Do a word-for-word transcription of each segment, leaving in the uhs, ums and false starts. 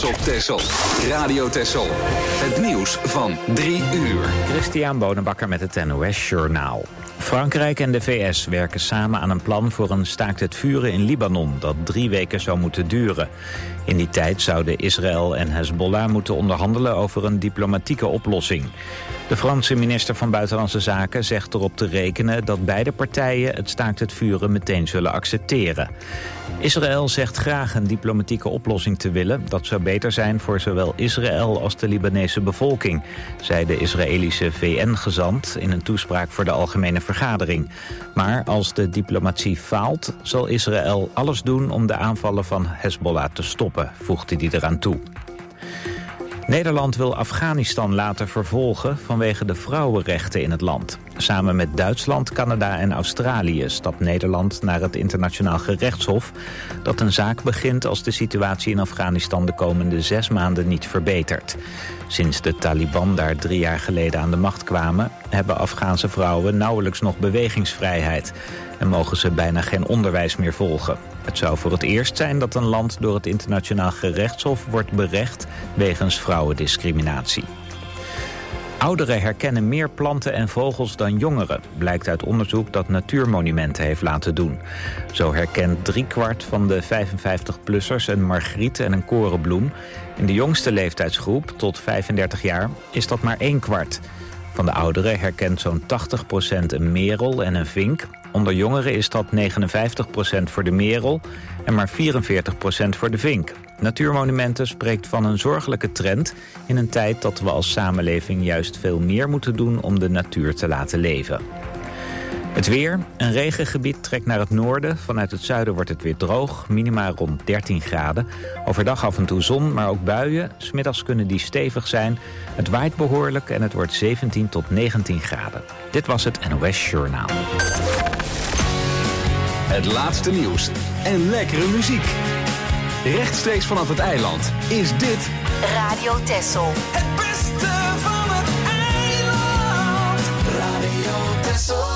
op Texel. Radio Texel. Het nieuws van drie uur. Christian Bonenbakker met het N O S Journaal. Frankrijk en de V S werken samen aan een plan voor een staakt het vuren in Libanon dat drie weken zou moeten duren. In die tijd zouden Israël en Hezbollah moeten onderhandelen over een diplomatieke oplossing. De Franse minister van Buitenlandse Zaken zegt erop te rekenen dat beide partijen het staakt het vuren meteen zullen accepteren. Israël zegt graag een diplomatieke oplossing te willen. Dat zou beter zijn voor zowel Israël als de Libanese bevolking, zei de Israëlische V N-gezant in een toespraak voor de Algemene Vergadering. Maar als de diplomatie faalt, zal Israël alles doen om de aanvallen van Hezbollah te stoppen, voegde hij eraan toe. Nederland wil Afghanistan laten vervolgen vanwege de vrouwenrechten in het land. Samen met Duitsland, Canada en Australië stapt Nederland naar het internationaal gerechtshof dat een zaak begint als de situatie in Afghanistan de komende zes maanden niet verbetert. Sinds de Taliban daar drie jaar geleden aan de macht kwamen, hebben Afghaanse vrouwen nauwelijks nog bewegingsvrijheid en mogen ze bijna geen onderwijs meer volgen. Het zou voor het eerst zijn dat een land door het internationaal gerechtshof wordt berecht wegens vrouwendiscriminatie. Ouderen herkennen meer planten en vogels dan jongeren, blijkt uit onderzoek dat Natuurmonumenten heeft laten doen. Zo herkent driekwart van de vijfenvijftig-plussers een margriet en een korenbloem. In de jongste leeftijdsgroep, tot vijfendertig jaar, is dat maar één kwart. Van de ouderen herkent zo'n tachtig procent een merel en een vink. Onder jongeren is dat negenenvijftig procent voor de merel en maar vierenveertig procent voor de vink. Natuurmonumenten spreekt van een zorgelijke trend in een tijd dat we als samenleving juist veel meer moeten doen om de natuur te laten leven. Het weer. Een regengebied trekt naar het noorden. Vanuit het zuiden wordt het weer droog. Minima rond dertien graden. Overdag af en toe zon, maar ook buien. 's Middags kunnen die stevig zijn. Het waait behoorlijk en het wordt zeventien tot negentien graden. Dit was het N O S Journaal. Het laatste nieuws en lekkere muziek. Rechtstreeks vanaf het eiland is dit Radio Texel. Het beste van het eiland. Radio Texel.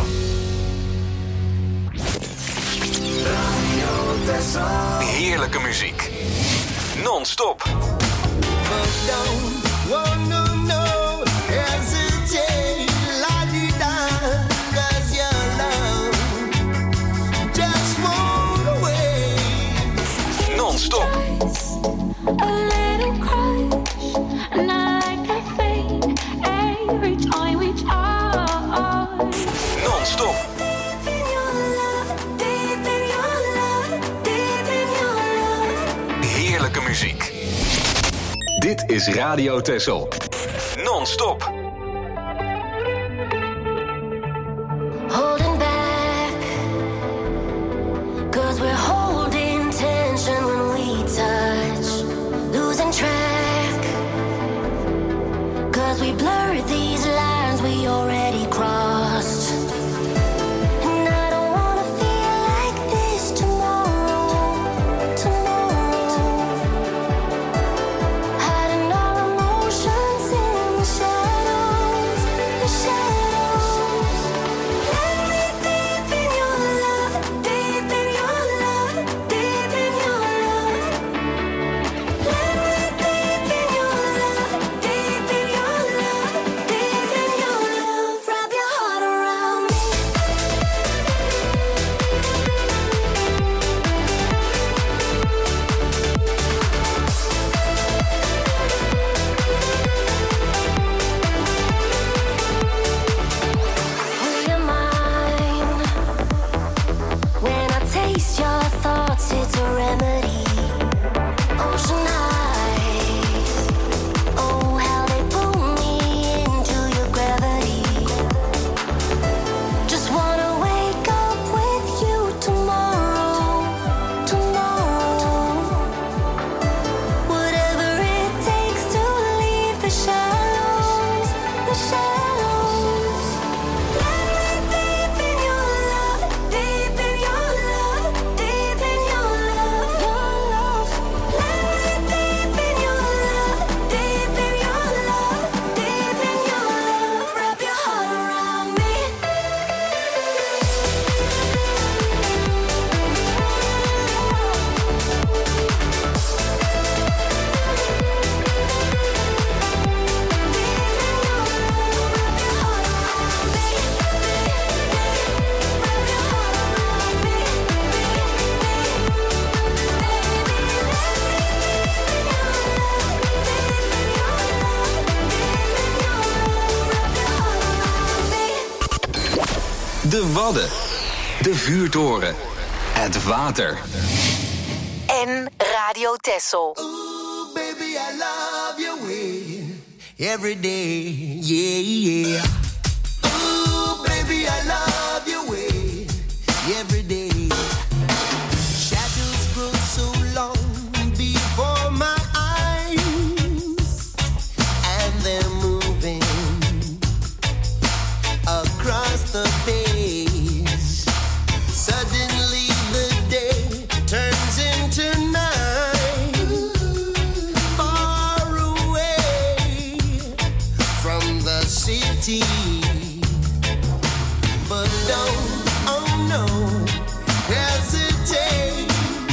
Radio Texel. heerlijke muziek. Non-stop. Non-stop. Non-stop. Heerlijke muziek. Dit is Radio Texel. Non-stop. Holding back, 'cause we're holding tension when we touch, losing track, 'cause we blur these lines we already crossed. And I don't wanna feel like this tomorrow, tomorrow. Hiding our emotions in the shadows, the shadows. Let me deep in your love, deep in your love, deep in your love. Let me deep in your love, deep in your love, deep in your love. Wrap your heart around me. Free your mind. When I taste your thoughts, it's a remedy. Ocean eyes, oh how they pull me into your gravity. Just wanna wake up with you tomorrow, tomorrow. Whatever it takes to leave the shadows, the shadows. Let me deep in your love, deep in your love, deep in your love, your De Wadden. De Vuurtoren. Het water. En Radio Texel. Ooh, baby, I love your way. Every day, yeah, yeah. Ooh, baby, I love your way. Every day. Shadows grow so long before my eyes, and they're moving across the page. Suddenly the day turns into night. Far away from the city. But don't, oh no, hesitate,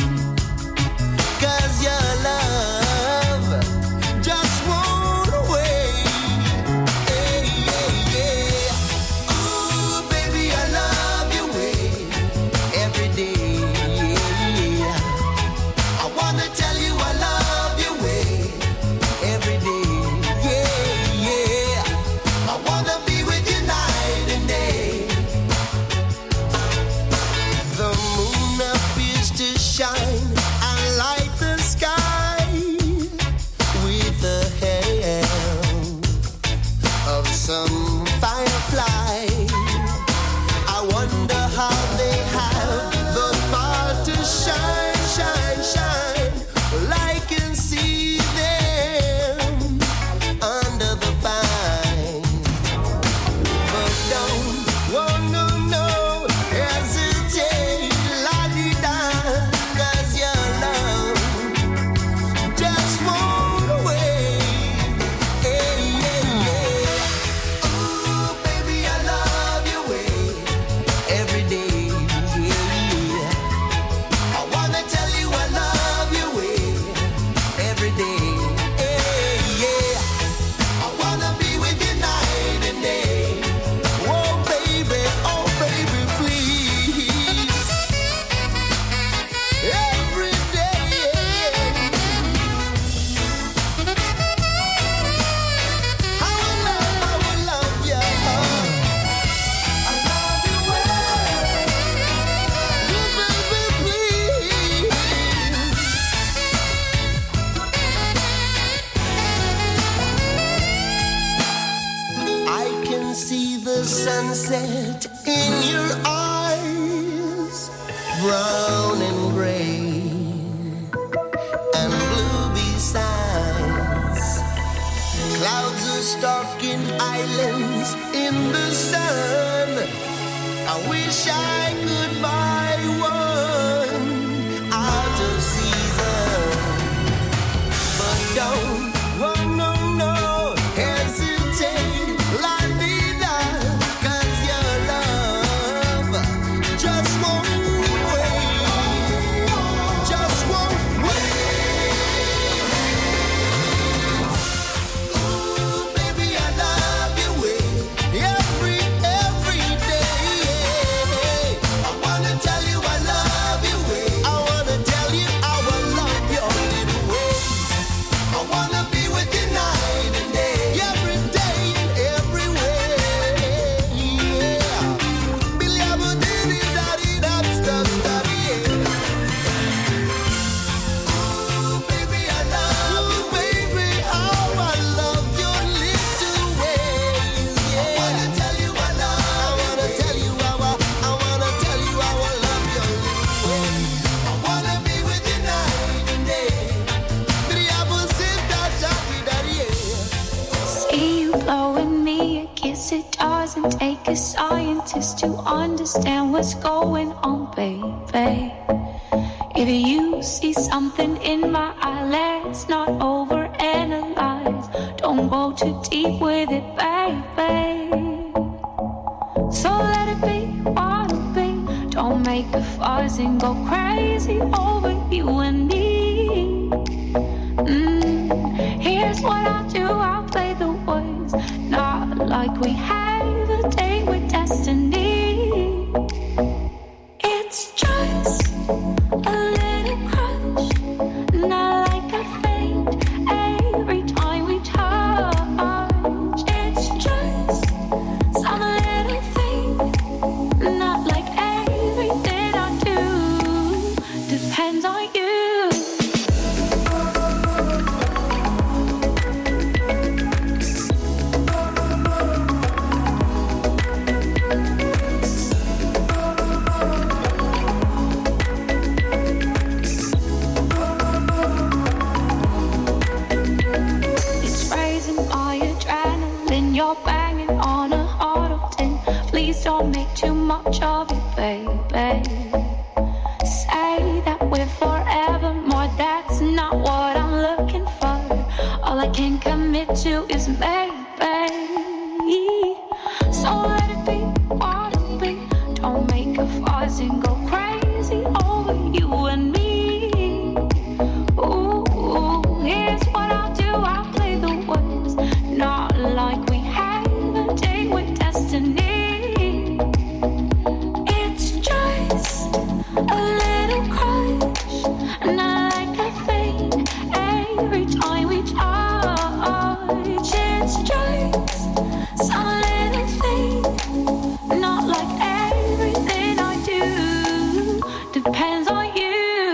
'cause your love just won't wait. Hey, yeah, yeah. Ooh, baby, I love your way every day. Yeah. I wanna tell you I love your way every day. Yeah, yeah. I wanna be with you night and day. The moon appears to shine and light the sky with the help of some firefly. I wonder how they have the power to shine, shine, shine. Well, I can see them under the pine. But don't, oh no, no, hesitate, la-di-da, 'cause your love just won't wait. Hey, yeah, yeah. Ooh, baby, I love your way every day. Yeah. I wanna tell you I love your way every day. Hey, yeah. I wanna be with you night and day. Oh, baby, oh, baby, please. Every day. I will love, I will love you. I love you well. Baby, please. I can see the sunset in your eyes, brown and gray and blue besides. Clouds are stalking islands in the sun. I wish I could buy one out of season. But don't, oh no, no, hesitate, la-di-da, 'cause your love just won't wait, just won't wait. Ooh, baby, I love your way every, every day. I wanna tell you I love your way. I wanna tell you I will love your little ways. I wanna be with you night and day, every day and every way. Yeah. Billy, I'm a diddy, daddy, that's the study. Ooh, baby, I love you, baby, how I love your little ways. Yeah. I wanna tell you I love. I wanna tell you how I, I wanna tell you how I love your little ways. I wanna be with you night and day. Billy, I'm a sit down, daddy, daddy, yeah. See you blowing me a kiss, it doesn't take a scientist to understand what's going on, baby. If you see something in my eye, let's not overanalyze. Don't go too deep with it, baby. So let it be what it be. Don't make a fuss and go crazy over you and me. Mm, here's what I'll do, I'll play the words, not like we have a date with destiny. It's just a little crush, not like a faint every time we touch. It's just some little thing, not depends on you. Banging on a heart of tin. Please don't make too much of it, baby. Say that we're forevermore. That's not what I'm looking for. All I can commit to is maybe. So let it be what it be. Don't make a fuss and go crazy over you and me. Ooh, here's what I'll do. I'll play the words, not like we with destiny. It's just a little crush, and I like a thing every time we touch. It's just some little thing, not like everything I do depends on you.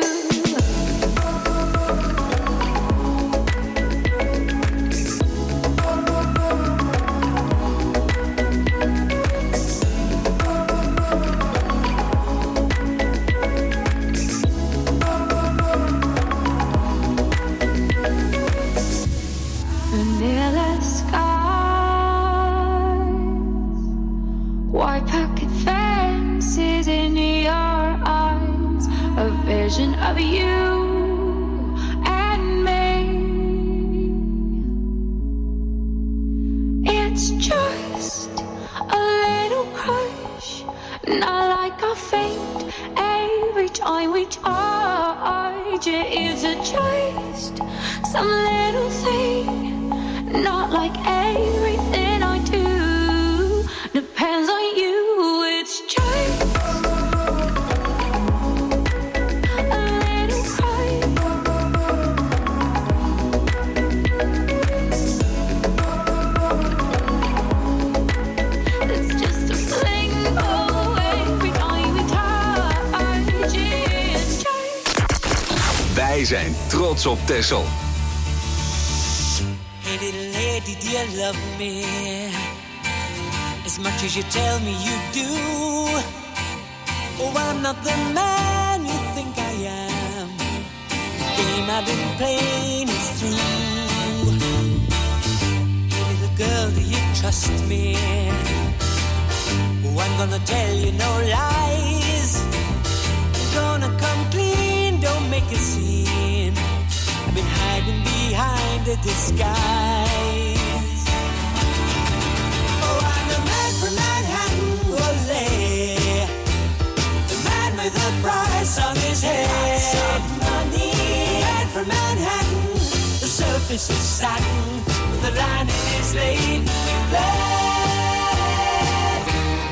Of you and me. It's just a little crush, not like I faint every time we touch. It is just some little thing, not like everything I do depends on you. It's just Wij zijn trots op Texel. Hey little lady, do you love me as much as you tell me you do? Oh, I'm not the man you think I am. The game I've been playing is through. Hey little girl, do you trust me? Oh, I'm gonna tell you no lies. I'm gonna come clean, don't make a scene. I've been hiding behind a disguise. Oh, I'm the man from Manhattan, ole. The man with the price on his head. Money. The man from Manhattan. The surface is satin, but the lining is laden with lead.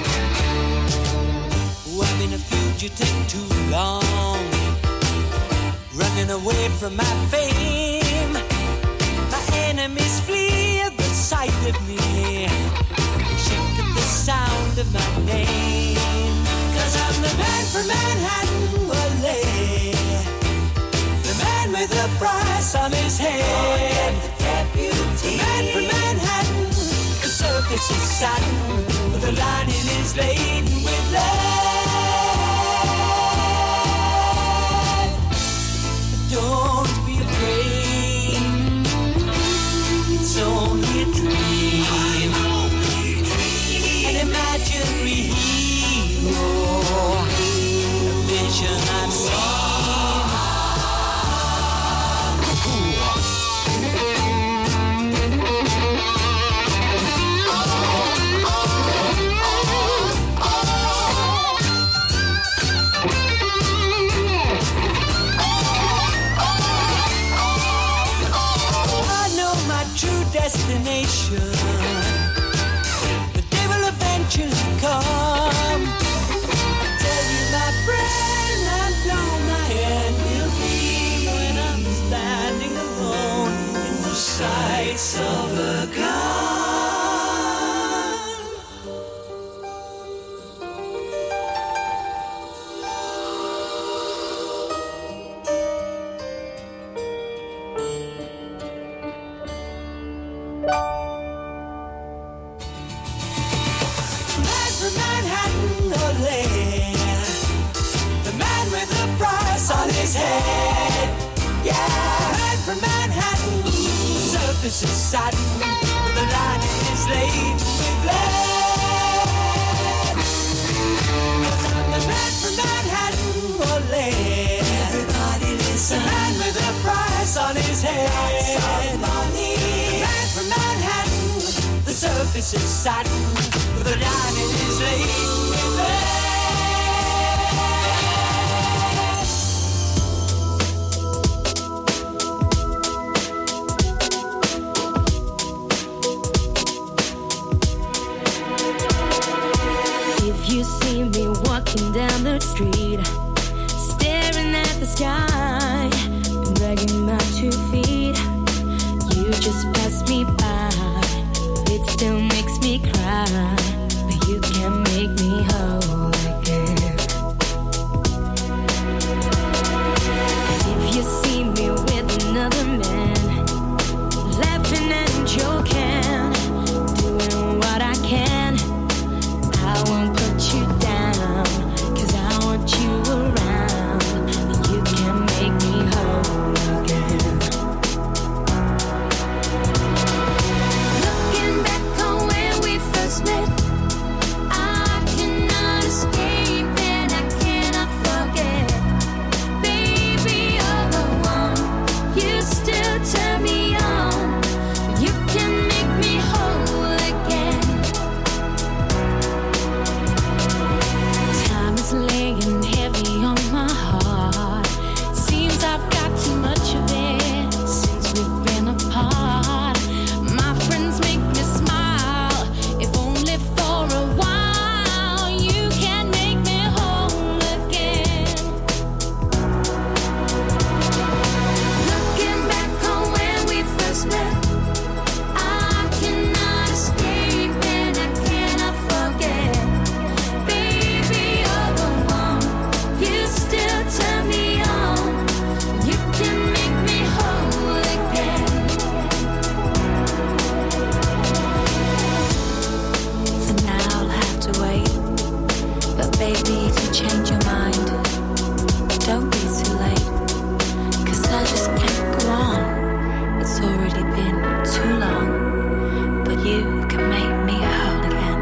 Oh, I've been a fugitive too long, running away from my fame. My enemies flee at the sight of me. They shake at the sound of my name. Cause I'm the man from Manhattan, ole. The man with the price on his head. The man from Manhattan. The surface is satin, but the lining is laden with lead. Don't be afraid, it's only a dream, an imaginary hero, a vision I've seen. Yeah, man from Manhattan, the surface is satin, but the lining is laid with lead. 'Cause I'm the man from Manhattan, oh lead. Everybody listen. The man with a price on his head. The man from Manhattan, the surface is satin, but the lining is laid with lead. You see me walking down the street, staring at the sky, dragging my two feet. You just pass me by, it still makes me cry, but you can make me whole again. If you see me with another man, laughing and joking, doing what I can, I won't put you down, 'cause I want you around. You can make me whole again. Looking back on when we first met, I cannot escape and I cannot forget. Baby, you're the one, you still turn me on. You can make me whole again. Time is laying heavy on my heart. Seems I've got too much of it since we've been apart. My friends make me smile, if only for a while. You can make me whole again. Looking back on when we first met, I cannot escape and I cannot forget. Baby, you're the one, you still turn me on. You can make me whole again. For now I'll have to wait, but baby, if you change your mind, don't be too late, 'cause I just can't go on. It's already been too long, but you can make me whole again.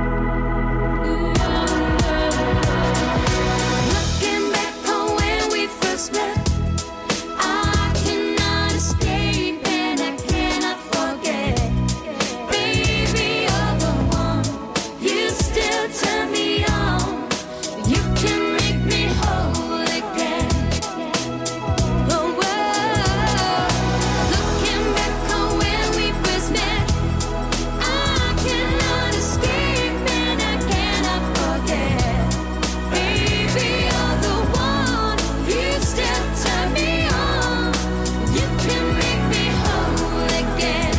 Looking back on when we first met, I cannot escape and I cannot forget. Baby, you're the one, you still turn me on. You can make me whole again. Oh, whoa. Looking back on when we first met, I cannot escape and I cannot forget. Baby, you're the one, you still turn me on. You can make me whole again.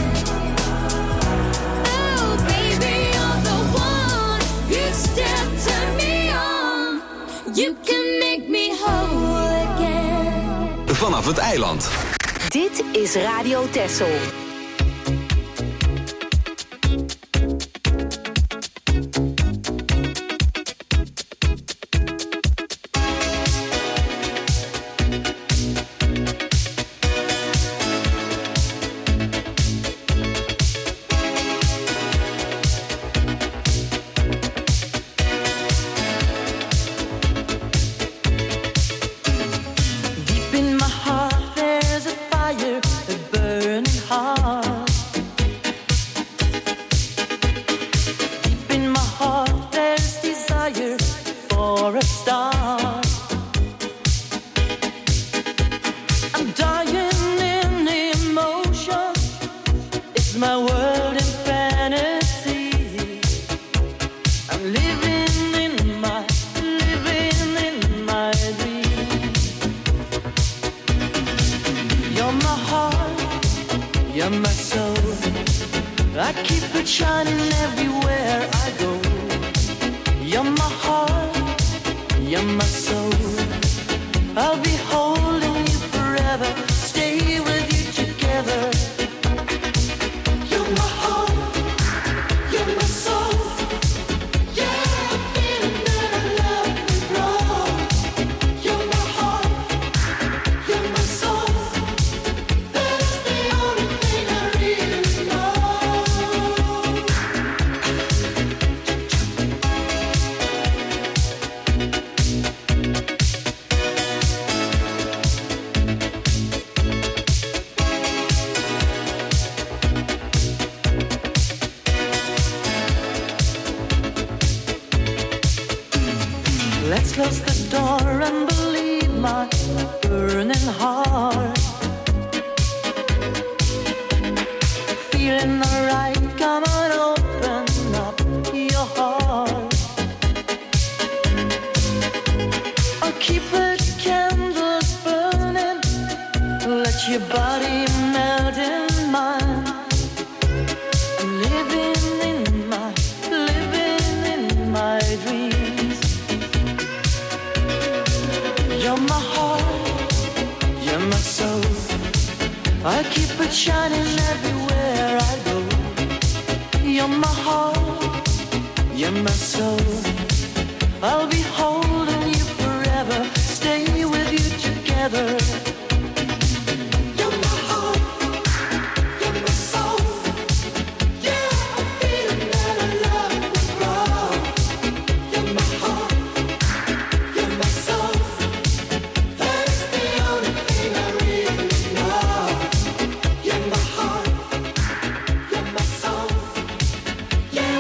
Oh, baby, you're the one, you still turn me on. You can make me whole again. Vanaf het eiland. Dit is Radio Texel. Deep in my heart there's a fire, a burning heart. Deep in my heart there's desire for a star. I'm dying in emotion, it's my world in fantasy. I'm living in my, living in my dream. You're my heart, you're my soul. I keep it shining everywhere I go. You're my heart, you're my soul. I'll be holding you forever, stay with you together. You're my heart, you're my soul. Yeah, I'm feeling that I love you, bro. You're my heart, you're my soul. close the door and believe my burning heart. Feeling alright, come on, open up your heart. I'll keep the candles burning, let your body melt in mine. I'm living in my, living in my dreams. You're my heart, you're my soul. I keep it shining everywhere I go. You're my heart, you're my soul. I'll be holding you forever, stay with you together. You're my heart, you're my soul. Yeah, I'm feeling that I love you wrong. You're my heart, you're my soul. That's the only thing I really know. You're my heart, you're my soul. Yeah.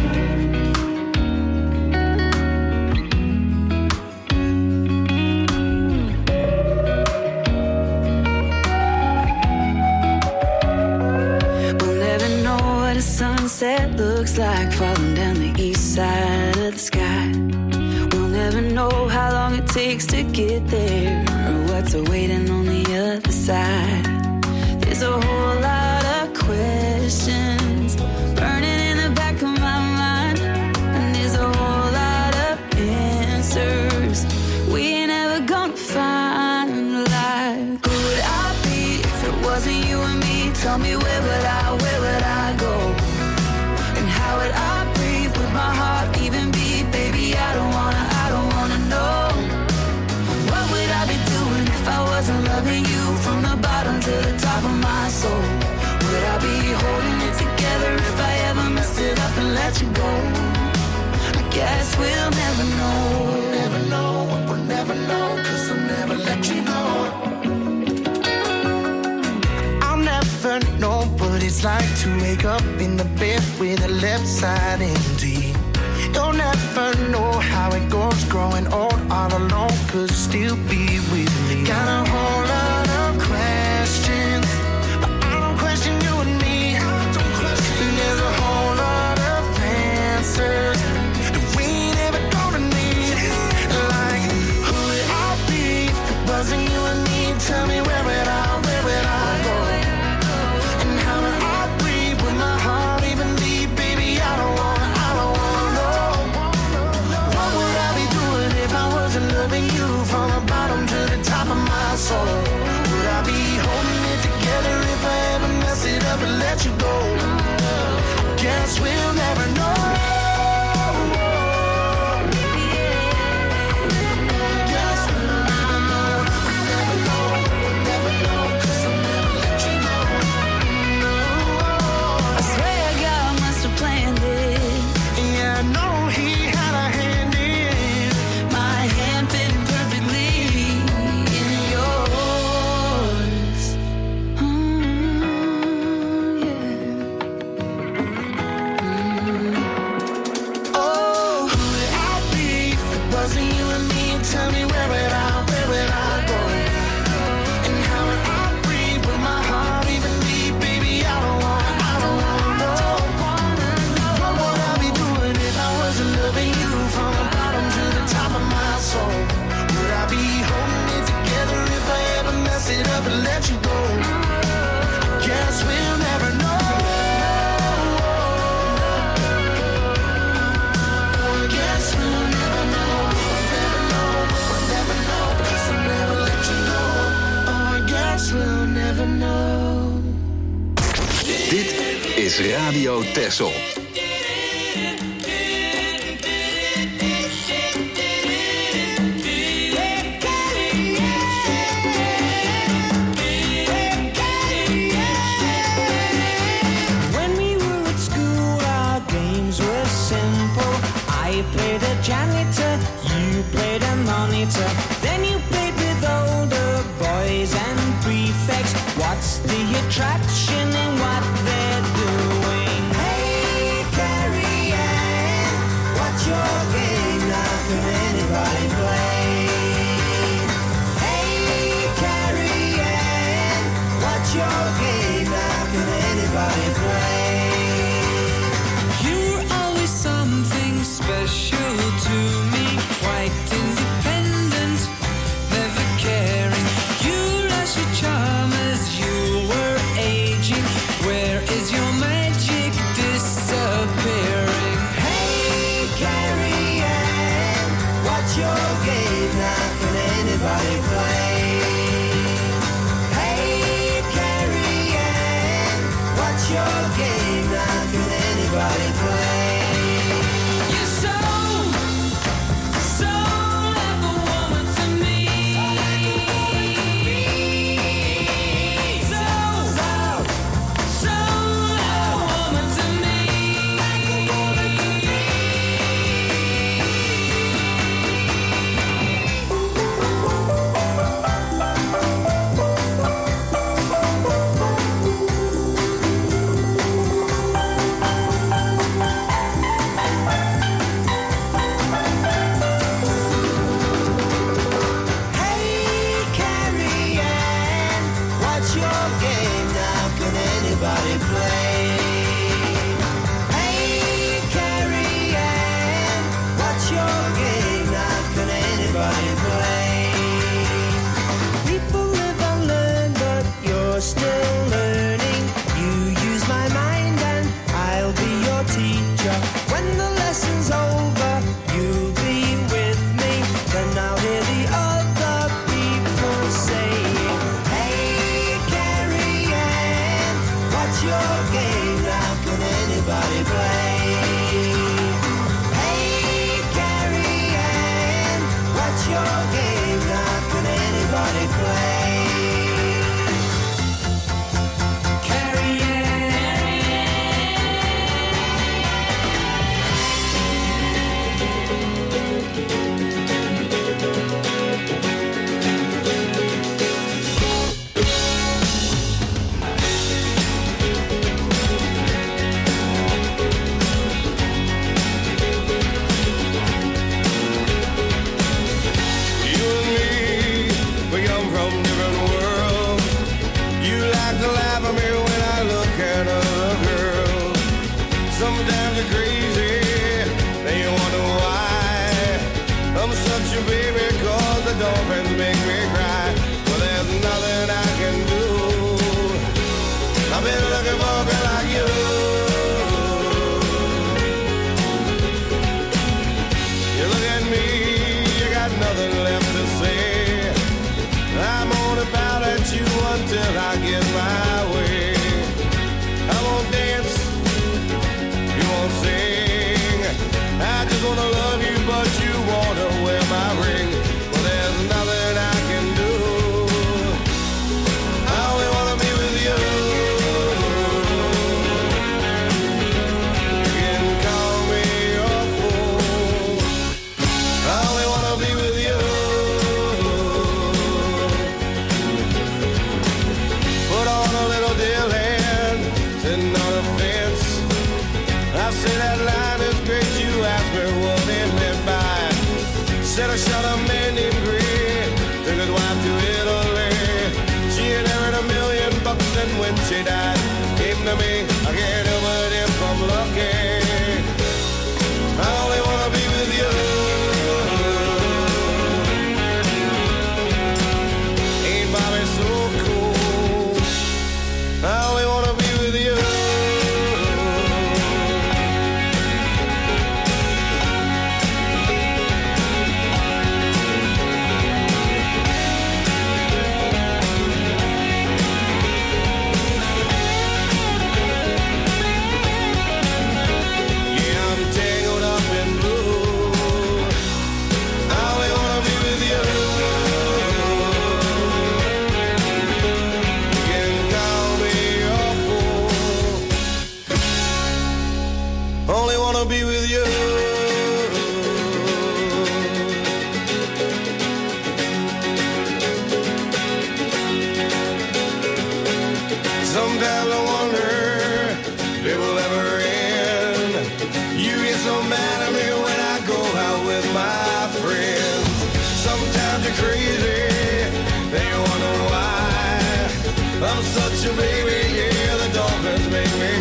We'll never know what a sunset looks like falling down the east side of the sky. We'll never know how long it takes to get there or what's awaiting on the other side. There's a whole lot of questions burning in the back of my mind, and there's a whole lot of answers we ain't ever gonna find. Like, who would I be if it wasn't you and me? Tell me, where would I, where would I go? And how would I breathe? Would my heart even beat? Baby, I don't wanna, I don't wanna know. What would I be doing if I wasn't loving you from the bottom to the top of my soul? Would I be holding it together if I ever messed it up and let you go? I guess we'll never know. Never know, we'll never know, 'cause I'll never let you know. I'll never know what it's like to wake up in the bed with the left side empty. You'll never know how it goes growing old all alone, 'cause you'll still be with me. Got a whole lot of questions, but I don't question you and me. And there's a whole lot of answers that we ain't ever gonna need. Like, who would I be if it wasn't you and me? Tell me, where would I, where would I go? And how would I breathe? Would my heart even beat? Baby, I don't wanna, I don't wanna know. What would I be doing if I wasn't loving you from the bottom to the top of my soul? Would I be holding it together if I ever mess it up and let you go? Guess we'll never know. Guess we'll never know. Never know, never know, 'cause I'll never let you know. I swear God must have planned it. Yeah, I know he had a hand in. My hand fit perfectly in yours. Mm, yeah. Oh, who would I be if it wasn't you and me? Tell me, where would I, where would I go? And how would I breathe? Would my heart even beat? Baby, I don't wanna, I don't wanna know. What would I be doing if I wasn't loving you from the bottom to the top of my soul? Would I be holding it together if I ever mess it up and let you go? Guess we'll never know. Guess we'll never know. Never know, we'll never know, 'cause I'll never let you know. Oh, I guess we'll never know. Dit is Radio Texel. When we were at school, our games were simple. I played a janitor, you played a monitor. Then you played with older boys and prefects. What's the attraction in what they're doing? Hey, Carrie Ann, what's your game? Now can anybody play? anybody play. You're always something special to me, quite independent, never caring. You lost your charm as you were aging. Where is your magic disappearing? Hey, Carrie Ann, what's your game now? Can anybody play? Hey, Carrie Ann, what's your game now? Can anybody play? You're so, so like a woman to me. So, so, so like a woman to me. Hey, Carrie Ann, what's your game now? Can anybody play? Hey, Carrie Ann, what's your game now? Can anybody play? People live and learn, but you're still learning. You use my mind and I'll be your teacher. When the lesson's over, you'll be with me. Then I'll hear the other people saying, hey, Carrie Ann, what's your game now? Can anybody play? Hey, Carrie Ann, what's your game now? Can anybody play? Carrie You and me, we come from different worlds. You like to laugh at me when I look at other girls. Sometimes you're crazy, then you wonder why. I'm such a baby 'cause the dolphins make me cry. Well, there's nothing I can do. I've been looking for a girl like you. You look at me, you got nothing left to say. I'm gonna pout at you until I get my way. I won't dance, you won't sing. I just wanna love you, but you wanna wear my ring. Well, there's nothing I can do. I only wanna be with you. You can call me your fool. I only wanna be with you. Put on a little deal hand, sitting on a fence. I say that line is great, you ask me what it meant by. Said I shot a man named Green, took his wife to Italy. She inherited a million bucks and when she died, came to me, I can't help but if I'm lucky. I only wanna be with you. Ain't Bobby so cool? I only wanna be with you. Yeah, I'm tangled up in blue. I only wanna be with you. You can call me your fool. Only wanna be with you. Sometimes I wonder if it will ever end. You get so mad at me when I go out with my friends. Sometimes you're crazy, then you wonder why. I'm such a baby, yeah, the dolphins make me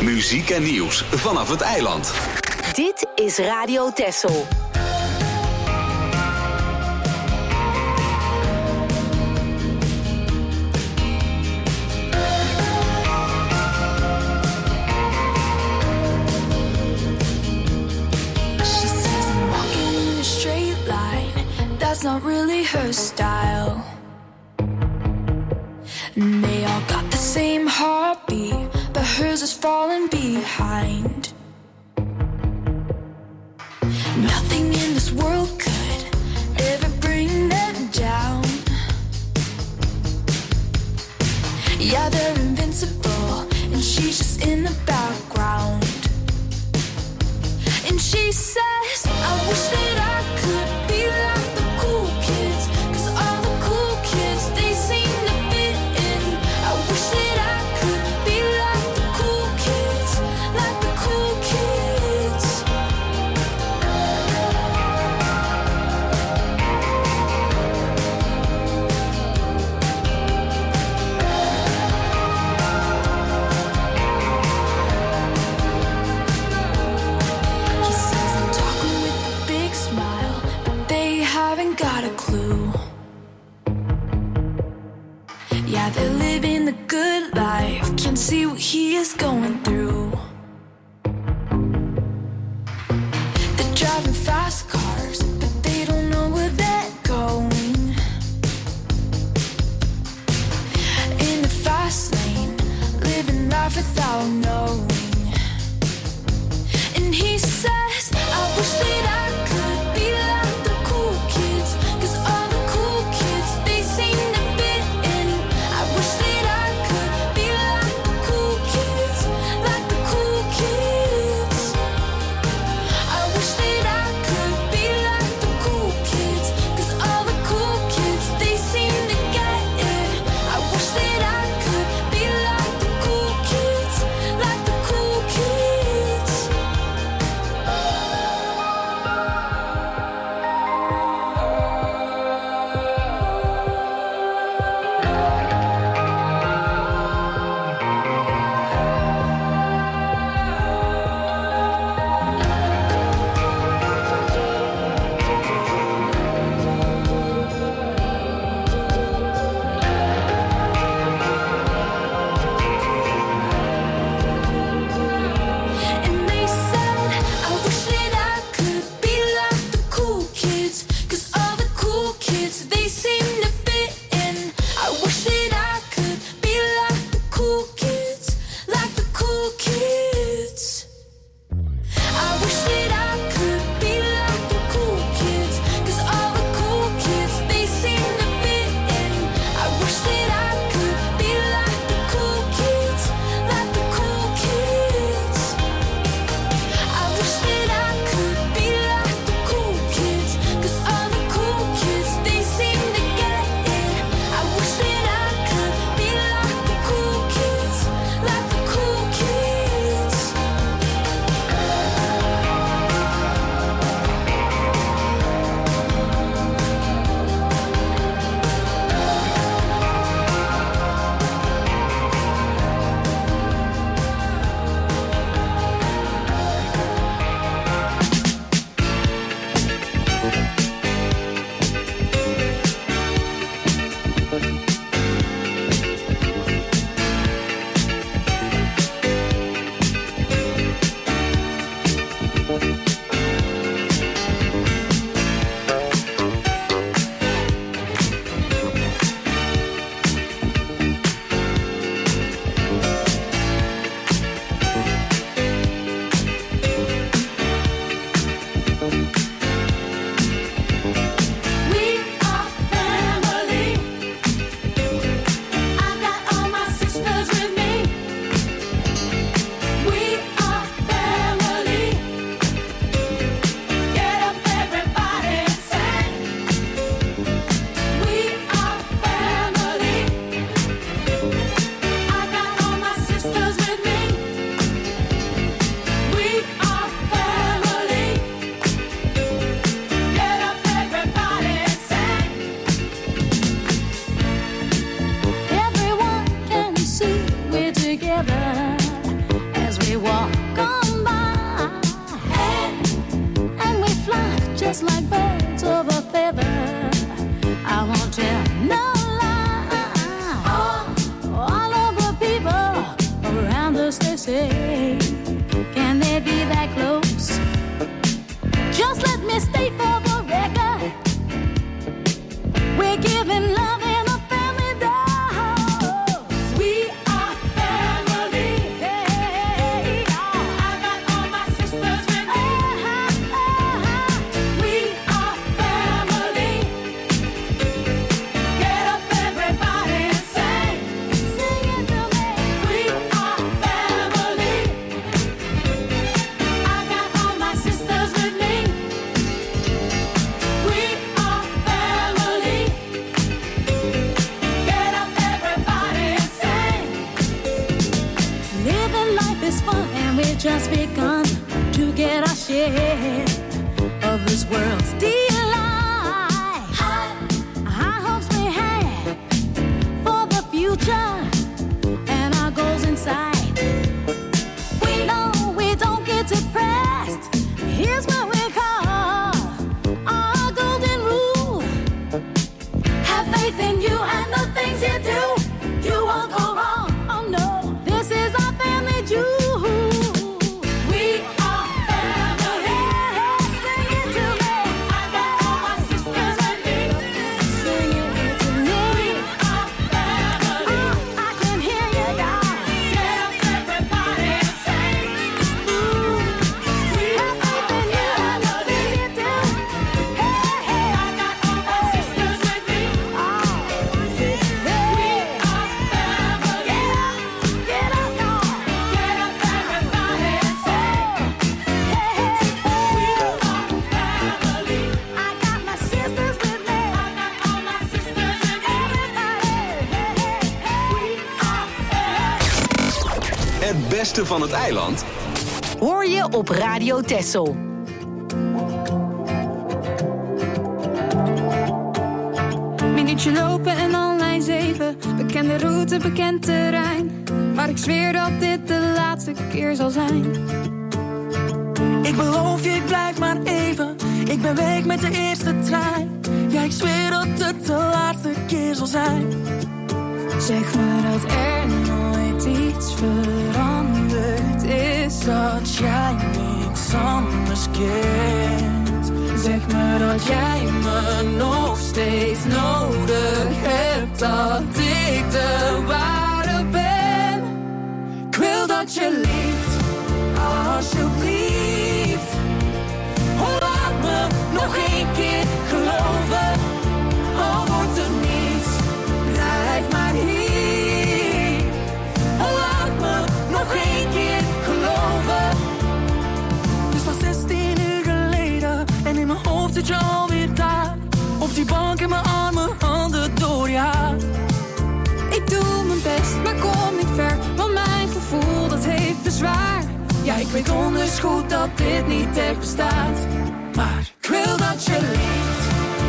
Muziek en nieuws vanaf het eiland. Dit is Radio Texel. That's not really her style. And they all got the same heartbeat, but hers is falling behind. Nothing in this world could ever bring them down. Yeah, they're invincible, and she's just in the background. And she says, I wish that I could be like the cool kids, 'cause all the cool kids, they seem to fit in. I wish that I could be like the cool kids, like the cool kids. He says I'm talking with a big smile, but they haven't got a clue. Yeah, they're living the good life, can't see what he is going through. They're driving fast cars, but they don't know where they're going. In the fast lane, living life without knowing. And he says, I wish that I could be like the cool kids, 'cause all the cool kids, they seem to fit in. I wish that I could be like the cool kids, like the cool kids. I wish that I could be like the cool kids, 'cause all the cool kids, they seem to get it. I wish that I could be like the cool kids, like just begun to get our share of this world's delight. High hopes we had for the future and our goals in sight. We know we don't get depressed. Here's what we call our golden rule. Have faith in you and the things you do. You won't go wrong. Oh no, this is our family jewel. Het beste van het eiland hoor je op Radio Texel. Minuutje lopen en al lijn zeven. Bekende route, bekend terrein. Maar ik zweer dat dit de laatste keer zal zijn. Ik beloof je, ik blijf maar even. Ik ben weg met de eerste trein. Ja, ik zweer dat het de laatste keer zal zijn. Zeg me dat er nooit iets veranderd is. Dat jij niks anders kent. Zeg me dat jij me nog steeds nodig hebt. Dat ik de ware ben. Ik wil dat je liefst, alsjeblieft. Oh, laat me nog één keer geloven. Al wordt er niets, blijf maar hier. Oh, laat me nog één keer geloven. Het was zestien uur geleden en in mijn hoofd zit je alweer daar. Op die bank in mijn armen, handen door je haar. Ik doe mijn best, maar kom niet ver. Want mijn gevoel, dat heeft bezwaar. Ja, ik weet donders goed dat dit niet echt bestaat. Maar ik wil dat je liefst,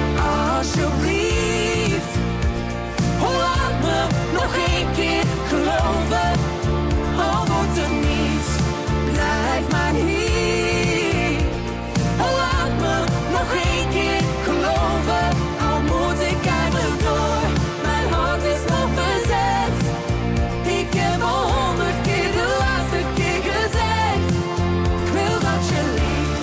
alsjeblieft. Oh, laat me nog één keer geloven. Al wordt er niets, blijf maar hier. Oh, laat me nog één keer geloven. Al moet ik eigenlijk door, mijn hart is nog bezet. Ik heb al honderd keer de laatste keer gezegd. Ik wil dat je liefst,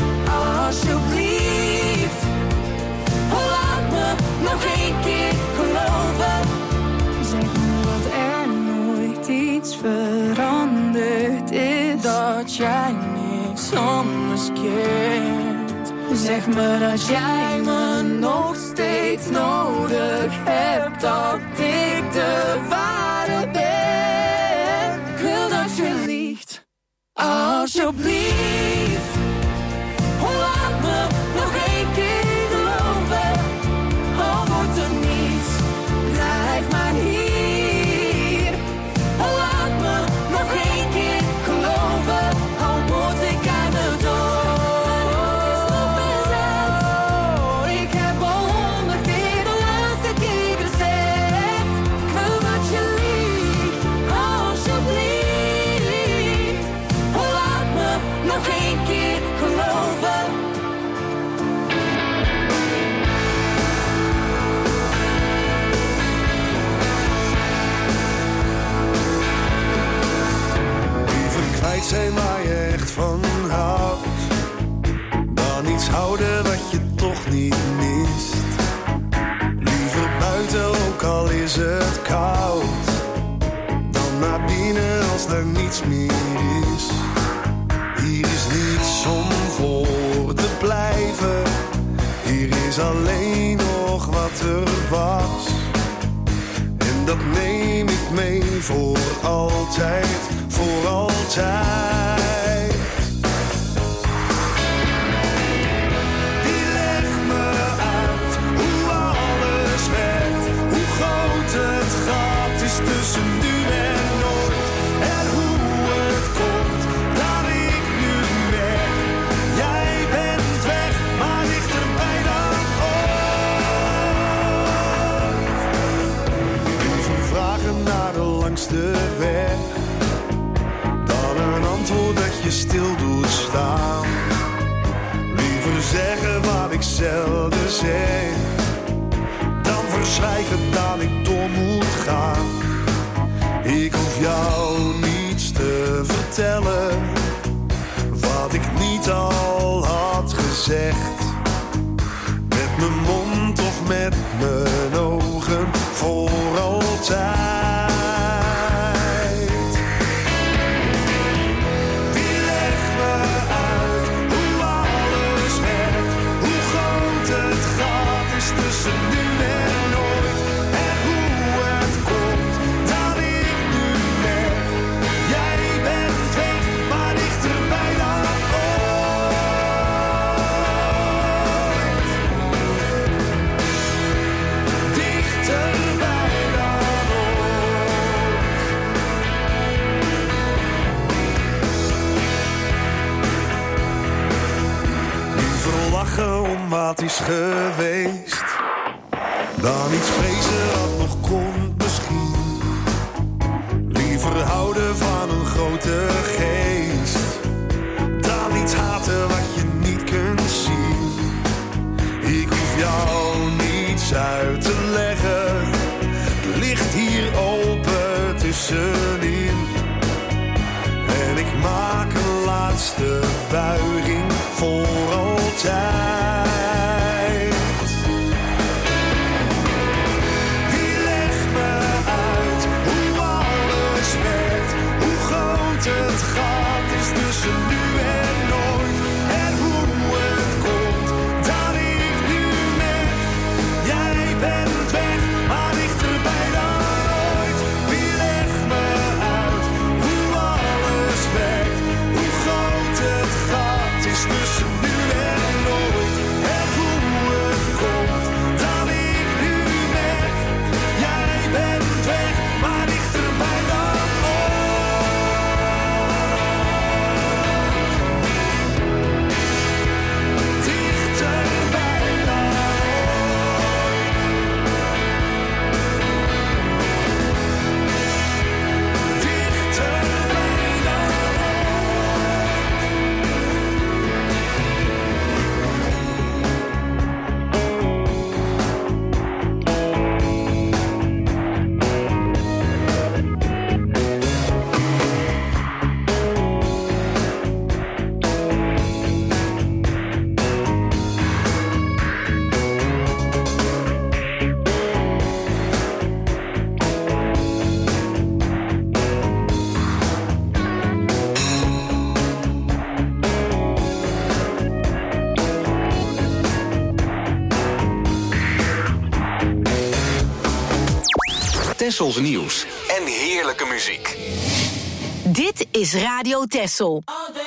alsjeblieft. Oh, laat me nog één keer geloven. Zeg me dat er nooit iets veranderd is. Dat jij niks anders kent. Zeg me dat jij me nog steeds nodig hebt. Dat ik de ware ben. Ik wil dat je liefst, alsjeblieft. Oh, laat me nog één keer geloven. Al wordt er niets, blijf maar hier. Oh, laat me nog één keer geloven. Al moet ik aan de door. Ik heb al honderd keer de laatste keer gezegd. Ik wil dat je liefst, alsjeblieft. Oh, laat me nog één keer geloven. Liever kwijt zijn waar je echt van houdt, dan iets houden wat je toch niet mist. Liever buiten, ook al is het koud, dan naar binnen als er niets meer is. Hier is niets om voor te blijven, hier is alleen nog wat er was. En dat neem ik mee voor altijd, voor altijd. Die legt me uit hoe alles werkt, hoe groot het gat is tussen nu en nooit. En hoe het komt, daar langs de weg dan een antwoord dat je stil doet staan. Liever zeggen wat ik zelden zeg dan verzwijgen dat ik door moet gaan. Ik hoef jou niets te vertellen wat ik niet al had gezegd. Met mijn mond of met mijn ogen voor altijd. Wie legt me uit hoe alles werkt, hoe groot het gat is tussen nu en nooit. En hoe het komt dat ik nu merk, jij bent weg, maar dichterbij dan om wat is geweest dan iets vrezen wat nog komt misschien. Liever houden van een grote geest dan iets haten wat je niet kunt zien. Ik hoef jou niets uit te leggen, het ligt hier open tussenin. En ik maak een laatste buiging voor altijd. Wie legt me uit hoe alles werkt, hoe groot het gat is tussen nu en nooit. En hoe het komt dat ik nu merk, jij bent weg, maar dichterbij dan ooit. Wie legt me uit hoe alles werkt, hoe groot het gat is tussen nu en nooit. En hoe het komt dat ik nu merk, jij bent weg, maar dichterbij dan ooit. Dichterbij dan ooit. Dichterbij dan Tessels nieuws en heerlijke muziek. Dit is Radio Tessel.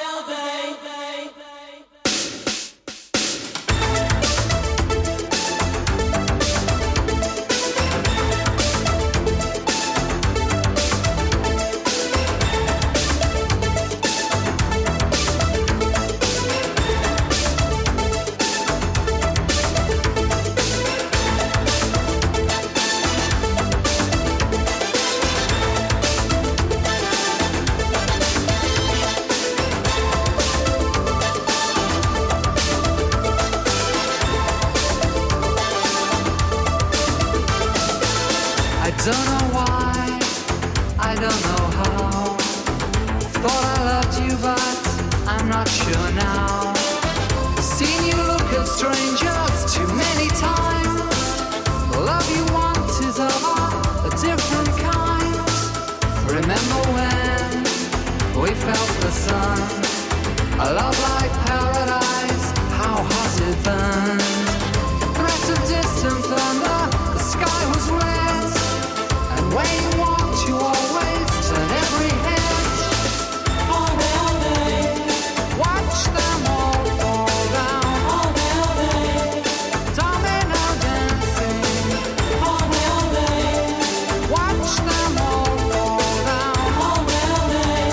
Don't know why, I don't know how. Thought I loved you, but I'm not sure now. Seen you look at strangers too many times. The love you want is of a different kind. Remember when we felt the sun? A love like paradise, how hot it burned. Threat of distant thunder, the sky was red. When you walked, you always turn every head. All day, all day. Watch them all fall down. All day, all day. Domino dancing. All day, all day. Watch them all fall down. All day, all day.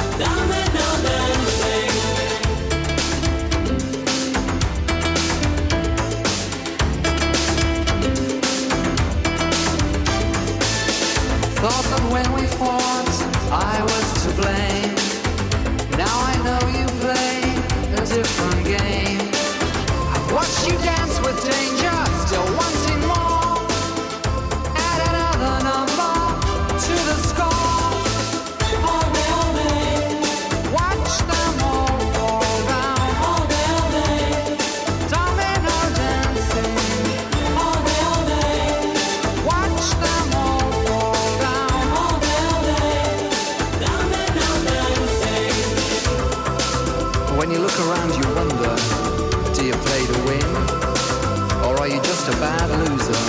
Domino dancing. when we fought, I was to blame. Now I know you play a different game. I've watched you dance with danger, still wanting more. Add another number to the score. All day, all day. Watch them all fall down. All day, all day. Domino dancing. All day, all day. Watch them all fall down. All day, all day. Domino dancing. When you look around, you wonder, do you play to win? Or are you just a bad loser?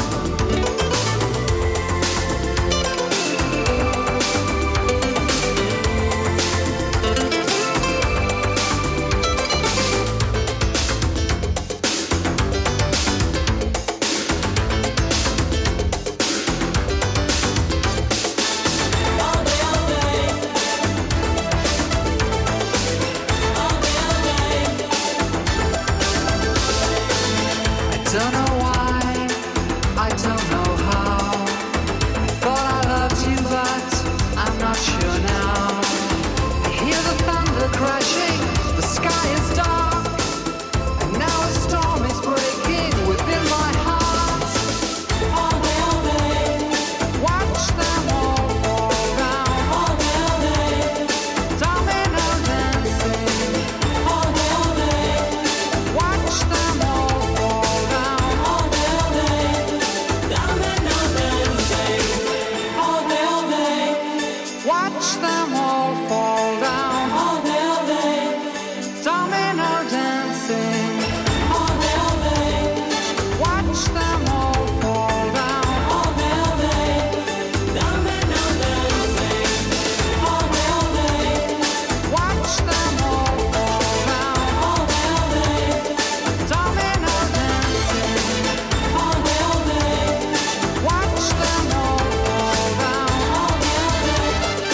Don't know why, I don't know how. I thought I loved you, but I'm not sure now. I hear the thunder crashing, the sky is dark, and now a storm is breaking within my heart. All day, all day, watch them all fall down. All day, all day, domino dancing. All day, all day, watch them all fall down. All day, all day, domino dancing. All day, all day, watch them all fall down. All day, all day, domino dancing. All day, all day, watch them all fall down. All day, all day, domino dancing. All day, all day, watch them all fall down. All day, all day, domino dancing. All day, all day, watch them all fall down. All day, all day.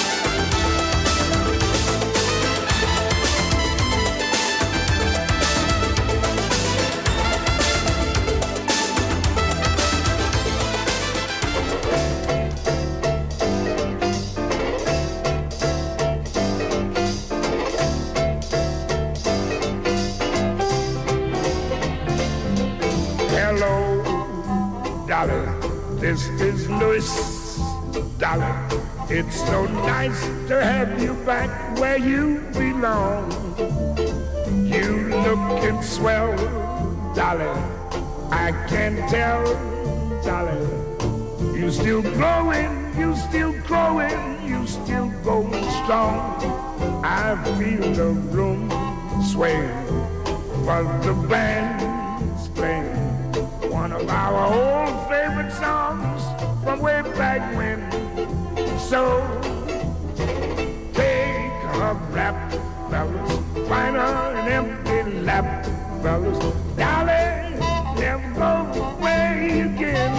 Hello, Dolly. This is Louis, Dolly. It's so nice to have you back where you belong. You looking swell, Dolly. I can tell, Dolly. You still growing, you still growing, you still going strong. I feel the room swaying, but the band's playing one of our old favorite songs from way back when. So take a rap, fellas, find her an empty lap, fellas. Dolly, never go away again.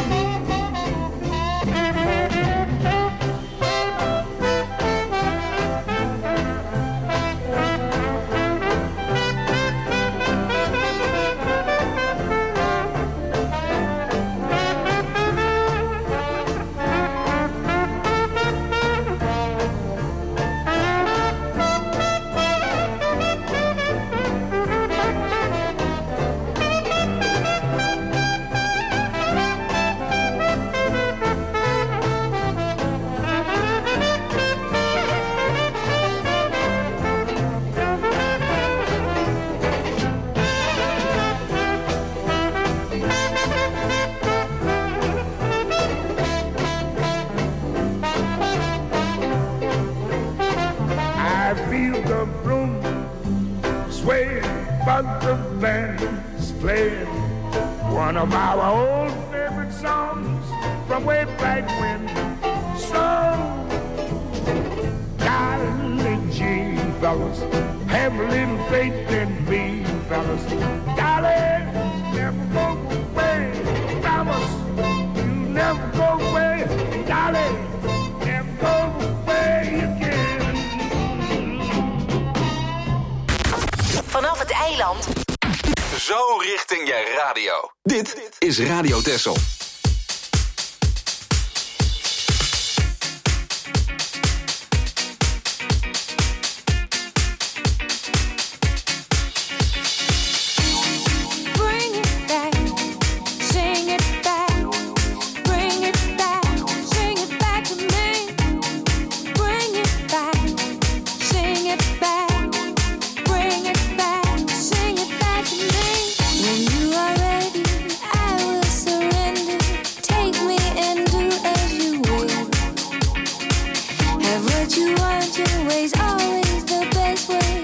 I feel the room swaying, but the band's playing one of our old favorite songs from way back when. So, golly gee, fellas, have a little faith in me, fellas. Golly, never go away, promise you never go away. Golly, never go away again. Vanaf het eiland. Zo richting je radio. Dit is Radio Texel. what you want your way's always the best way.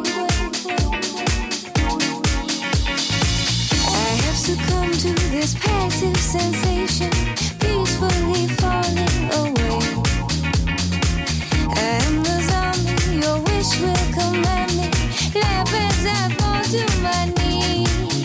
I have succumbed to this passive sensation, peacefully falling away. I am the zombie, your wish will command me. Laugh as I fall to my knees.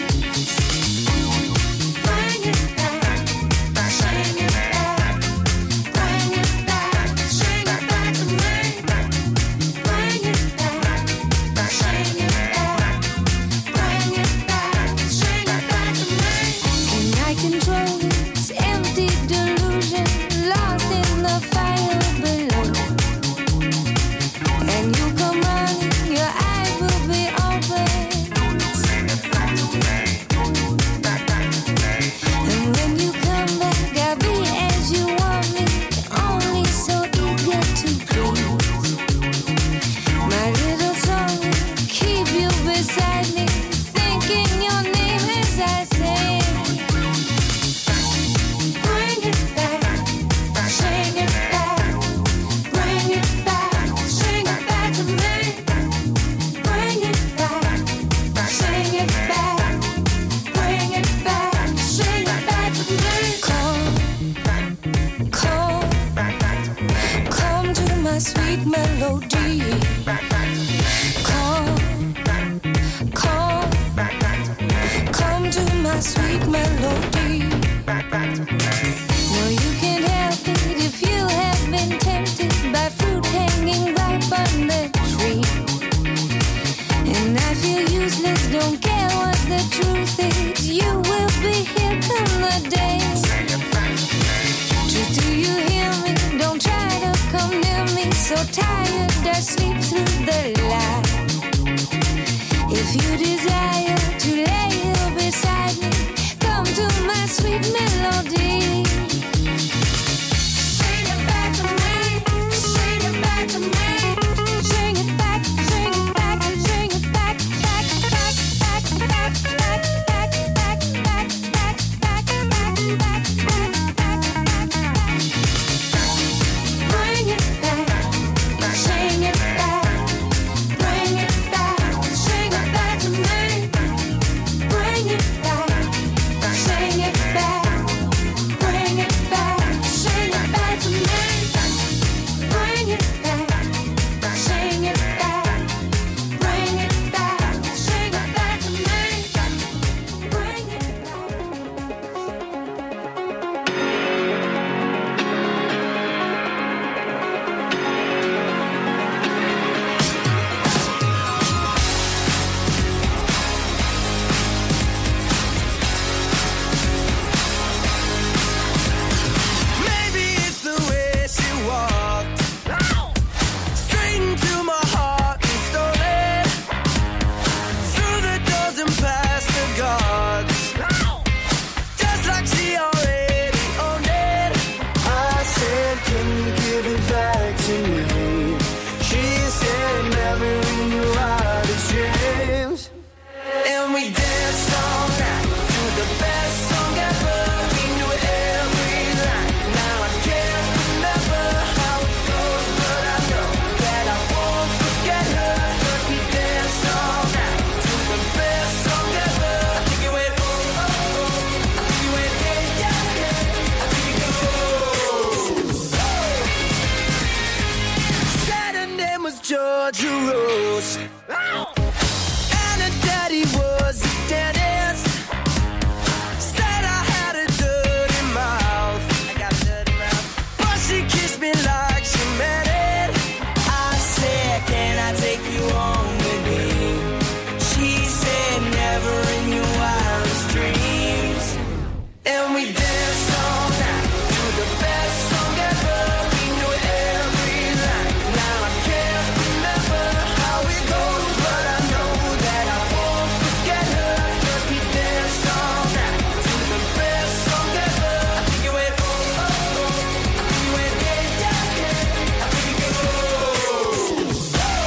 Bring it back, bring it back, bring it back, bring it back to me. Bring it back, bring it back, bring it back, bring it back to me. Can I control this empty delusion, lost in the fire below? And you come running, your eyes will be open. And when you come back, I'll be as you want me, only so eager to please. My little song will keep you beside me, thinking your name as I sing. Bring it back, bring it back, bring it back, bring it back to me. Bring it back, bring it back, bring it back, bring it back to me. Come, come, come to my sweet melody. Come, come, come to my sweet melody. No, you can't help it if you have been tempted by fruit hanging ripe on the tree. And I feel useless, don't care what the truth is. You will be here come the day. Truth, do you hear me? Don't try to come near me. So tired, I sleep through the light. If you desire to lay here beside me, come to my sweet melody. Sing it back to me, sing it back to me. Sing it back, sing it back, sing it back, back, back, back, back, back, back, back, back, back, back, back, back, back, back. Bring it back, sing it back, bring it back, sing it back to me. Bring it back, sing it back, bring it back, sing it back to me. Bring it back, sing it back, bring it back, sing it back to me. Bring it Maybe it's the way she walked straight into my heart and stole it through the doors and past the guards, just like she already owned it. I said, can you give it back to me? She said, never in your wildest dreams. And we danced all night to the best song ever. We knew every line. Now I can't remember how it goes, but I know that I won't forget her. 'Cause we danced all night to the best song ever. I think it went oh, oh, oh. I think it went hey, yeah, yeah. I think it goes. Said her name was Georgia Rose. And her daddy was a dentist. Said I had a dirty mouth. I got a dirty mouth. But she kissed me like she meant it. I said, can I take you home with me? She said, never in your wildest dreams. And we danced all night to the best song ever. We knew every line. Now I can't remember how it goes, but I know that I won't forget her. 'Cause we danced all night to the best song ever. I think it went oh, oh, oh. I think it went yeah, yeah, yeah. I think it goes.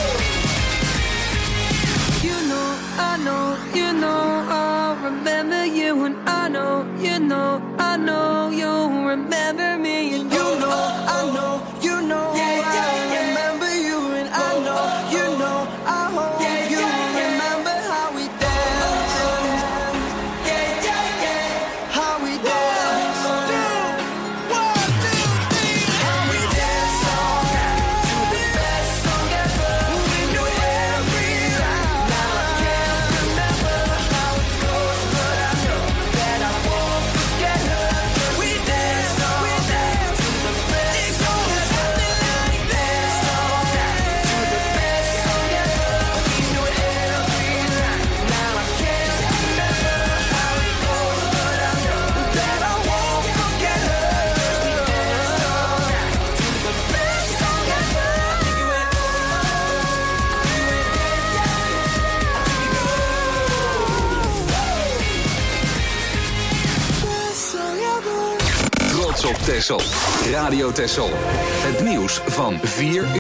You know, I know, you know, I'll remember you, and I know, you know, I know you'll remember me, and you know, I know, you know, yeah, yeah, yeah. Texel. Radio Texel. Het nieuws van vier uur.